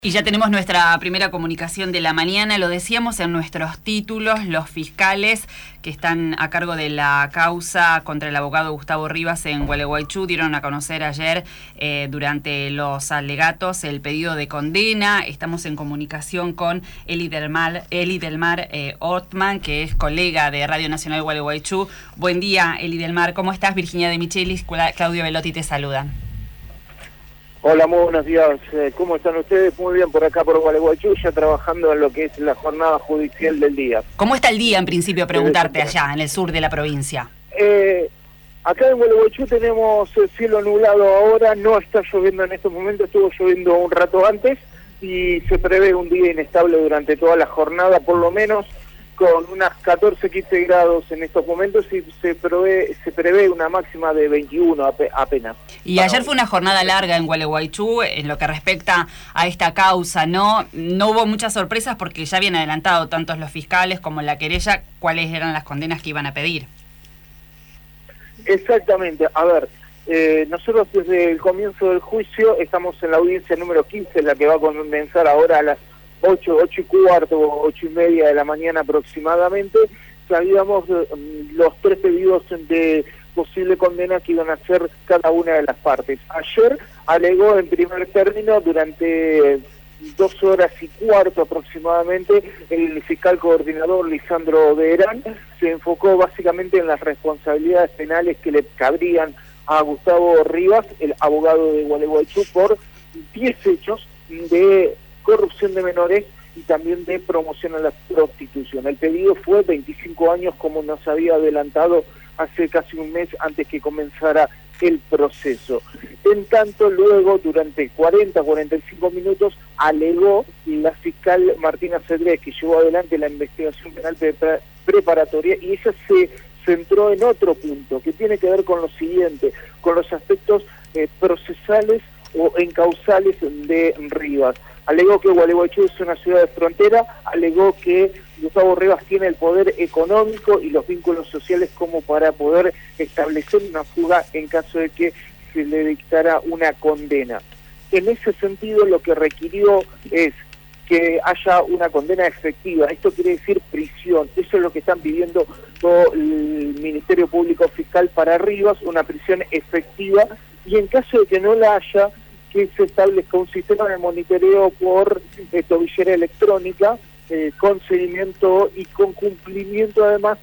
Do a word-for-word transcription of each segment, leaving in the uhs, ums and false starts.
Y ya tenemos nuestra primera comunicación de la mañana, lo decíamos en nuestros títulos, los fiscales que están a cargo de la causa contra el abogado Gustavo Rivas en Gualeguaychú dieron a conocer ayer eh, durante los alegatos el pedido de condena. Estamos en comunicación con Eli Delmar, Eli Delmar eh, Ottman, que es colega de Radio Nacional Gualeguaychú. Buen día, Eli Delmar, ¿cómo estás? Virginia de Michelis, Claudio Velotti te saludan. Hola, muy buenos días. ¿Cómo están ustedes? Muy bien por acá por Gualeguaychú, ya trabajando en lo que es la jornada judicial del día. ¿Cómo está el día, en principio, preguntarte allá, en el sur de la provincia? Eh, acá en Gualeguaychú tenemos el cielo nublado ahora, no está lloviendo en estos momentos, estuvo lloviendo un rato antes y se prevé un día inestable durante toda la jornada, por lo menos con unas catorce, quince grados en estos momentos y se prevé, se prevé una máxima de veintiuno apenas. Y ayer fue una jornada larga en Gualeguaychú en lo que respecta a esta causa, ¿no? No hubo muchas sorpresas porque ya habían adelantado tanto los fiscales como la querella cuáles eran las condenas que iban a pedir. Exactamente. A ver, eh, nosotros desde el comienzo del juicio estamos en la audiencia número quince, la que va a comenzar ahora a las ocho, ocho y cuarto, ocho y media de la mañana aproximadamente. Sabíamos eh, los tres pedidos de posible condena que iban a hacer cada una de las partes. Ayer alegó en primer término durante dos horas y cuarto aproximadamente el fiscal coordinador Lisandro Beherán. Se enfocó básicamente en las responsabilidades penales que le cabrían a Gustavo Rivas, el abogado de Gualeguaychú, por diez hechos de corrupción de menores y también de promoción a la prostitución. El pedido fue veinticinco años, como nos había adelantado hace casi un mes antes que comenzara el proceso. En tanto, luego, durante cuarenta, cuarenta y cinco minutos, alegó la fiscal Martina Cedrés, que llevó adelante la investigación penal preparatoria, y ella se centró en otro punto, que tiene que ver con lo siguiente, con los aspectos eh, procesales o encausales de Rivas. Alegó que Gualeguaychú es una ciudad de frontera, alegó que Gustavo Rivas tiene el poder económico y los vínculos sociales como para poder establecer una fuga en caso de que se le dictara una condena. En ese sentido, lo que requirió es que haya una condena efectiva. Esto quiere decir prisión. Eso es lo que están pidiendo todo el Ministerio Público Fiscal para Rivas, una prisión efectiva, y en caso de que no la haya, que se establezca un sistema de monitoreo por eh, tobillera electrónica, eh, con seguimiento y con cumplimiento además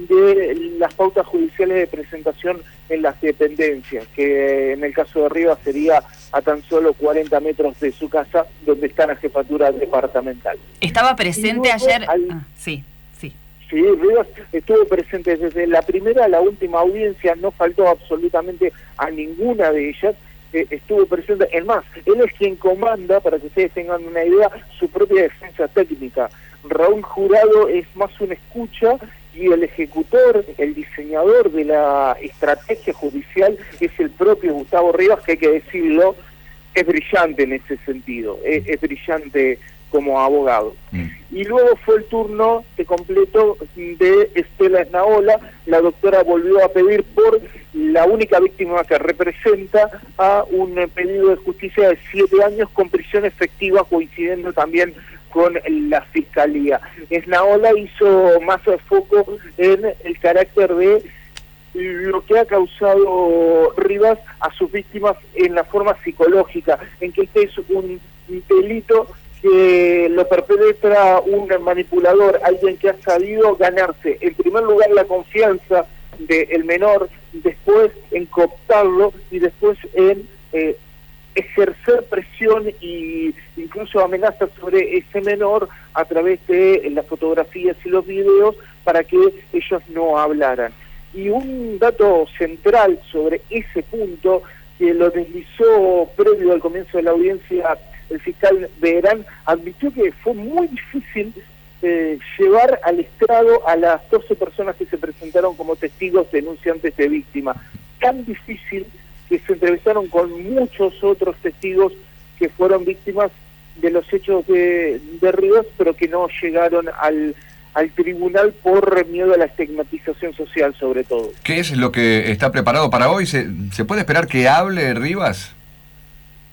de las pautas judiciales de presentación en las dependencias, que eh, en el caso de Rivas sería a tan solo cuarenta metros de su casa, donde está la jefatura departamental. ¿Estaba presente ayer? Al... Ah, sí, sí. Sí, Rivas estuvo presente desde la primera a la última audiencia, no faltó absolutamente a ninguna de ellas. Eh, estuvo presente, es más, él es quien comanda, para que ustedes tengan una idea, su propia defensa técnica. Raúl Jurado es más una escucha y el ejecutor, el diseñador de la estrategia judicial es el propio Gustavo Rivas, que hay que decirlo, es brillante en ese sentido, es, es brillante como abogado. Mm. Y luego fue el turno de completo de Estela Esnaola. La doctora volvió a pedir por la única víctima que representa a un pedido de justicia de siete años con prisión efectiva, coincidiendo también con la fiscalía. Esnaola hizo más foco en el carácter de lo que ha causado Rivas a sus víctimas en la forma psicológica, en que este es un delito que lo perpetra un manipulador, alguien que ha sabido ganarse, en primer lugar, la confianza del menor, después en cooptarlo y después en eh, ejercer presión e incluso amenazas sobre ese menor a través de las fotografías y los videos para que ellos no hablaran. Y un dato central sobre ese punto, que lo deslizó previo al comienzo de la audiencia el fiscal Beherán, admitió que fue muy difícil eh, llevar al estrado a las doce personas que se presentaron como testigos denunciantes de víctima. Tan difícil que se entrevistaron con muchos otros testigos que fueron víctimas de los hechos de, de Rivas, pero que no llegaron al, al tribunal por miedo a la estigmatización social, sobre todo. ¿Qué es lo que está preparado para hoy? ¿Se, ¿se puede esperar que hable Rivas?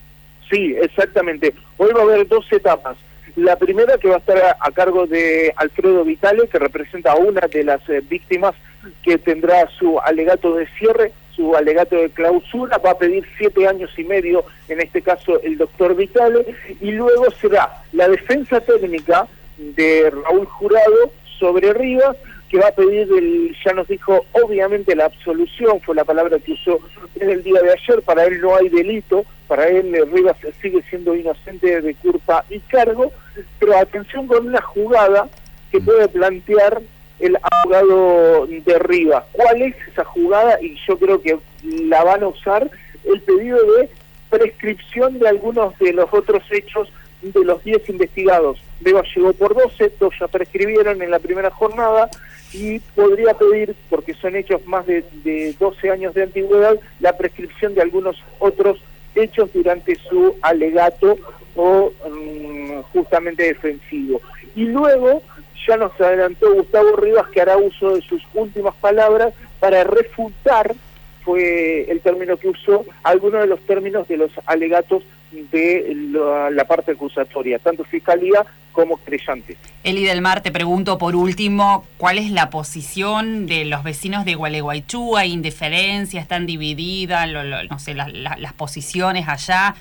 Sí, exactamente. Hoy va a haber dos etapas. La primera que va a estar a, a cargo de Alfredo Vitale, que representa a una de las eh, víctimas que tendrá su alegato de cierre, su alegato de clausura, va a pedir siete años y medio, en este caso el doctor Vitale, y luego será la defensa técnica de Raúl Jurado sobre Rivas, que va a pedir, el, ya nos dijo, obviamente la absolución, fue la palabra que usó en el día de ayer, para él no hay delito, para él eh, Rivas sigue siendo inocente de culpa y cargo, pero atención con una jugada que puede plantear el abogado de Rivas. ¿Cuál es esa jugada? Y yo creo que la van a usar, el pedido de prescripción de algunos de los otros hechos de los diez investigados. Rivas llegó por doce, dos ya prescribieron en la primera jornada, y podría pedir, porque son hechos más de, de doce años de antigüedad, la prescripción de algunos otros hechos durante su alegato o um, justamente defensivo. Y luego ya nos adelantó Gustavo Rivas que hará uso de sus últimas palabras para refutar, fue el término que usó, algunos de los términos de los alegatos de la, la parte acusatoria, tanto fiscalía como creyentes. Eli del Mar, te pregunto por último, ¿cuál es la posición de los vecinos de Gualeguaychú? ¿Hay indiferencia? ¿Están divididas? Lo, lo, no sé, la, la, las posiciones allá.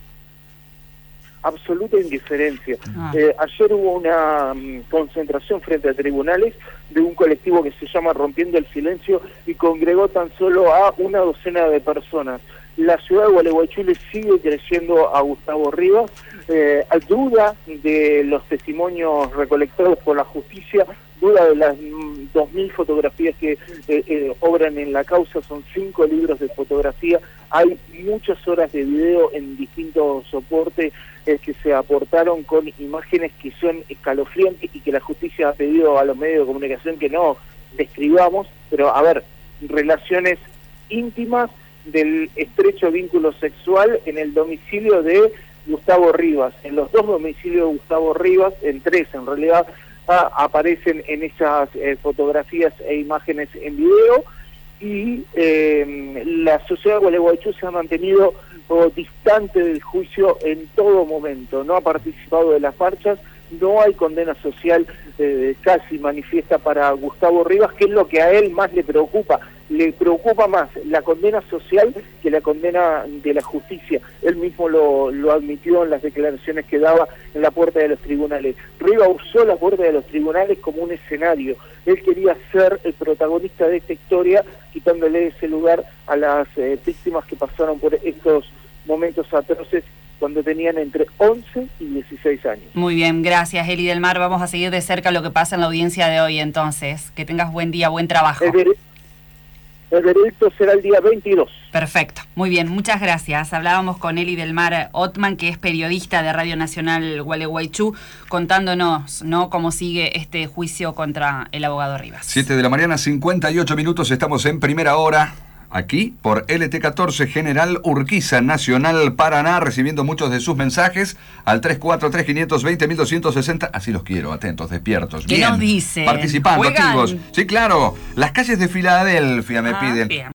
Absoluta indiferencia. Ah. Eh, ayer hubo una um, concentración frente a tribunales de un colectivo que se llama Rompiendo el Silencio y congregó tan solo a una docena de personas. La ciudad de Gualeguaychú le sigue creyendo a Gustavo Rivas, eh, duda de los testimonios recolectados por la justicia, duda de las mm, dos mil fotografías que eh, eh, obran en la causa, son cinco libros de fotografía, hay muchas horas de video en distintos soportes eh, que se aportaron con imágenes que son escalofriantes y que la justicia ha pedido a los medios de comunicación que no describamos, pero a ver, relaciones íntimas del estrecho vínculo sexual en el domicilio de Gustavo Rivas. En los dos domicilios de Gustavo Rivas, en tres en realidad, ah, aparecen en esas eh, fotografías e imágenes en video, y eh, la sociedad de Gualeguaychú se ha mantenido oh, distante del juicio en todo momento, no ha participado de las marchas, no hay condena social eh, casi manifiesta para Gustavo Rivas, que es lo que a él más le preocupa. Le preocupa más la condena social que la condena de la justicia. Él mismo lo, lo admitió en las declaraciones que daba en la puerta de los tribunales. Rivas usó la puerta de los tribunales como un escenario. Él quería ser el protagonista de esta historia, quitándole ese lugar a las eh, víctimas que pasaron por estos momentos atroces cuando tenían entre once y dieciséis años. Muy bien, gracias Eli del Mar. Vamos a seguir de cerca lo que pasa en la audiencia de hoy entonces. Que tengas buen día, buen trabajo. El, vere- el veredicto será el día veintidós. Perfecto, muy bien, muchas gracias. Hablábamos con Eli del Mar Ottman, que es periodista de Radio Nacional Gualeguaychú, contándonos, ¿no?, cómo sigue este juicio contra el abogado Rivas. siete de la mañana, cincuenta y ocho minutos, estamos en primera hora. Aquí, por L T catorce, General Urquiza, Nacional Paraná, recibiendo muchos de sus mensajes al tres cuatro tres, cinco dos cero, uno dos seis cero. Así los quiero, atentos, despiertos. ¿Qué bien, nos dice? Participando, ¿Juegan? activos. Sí, claro. Las calles de Filadelfia me ah, piden. Bien.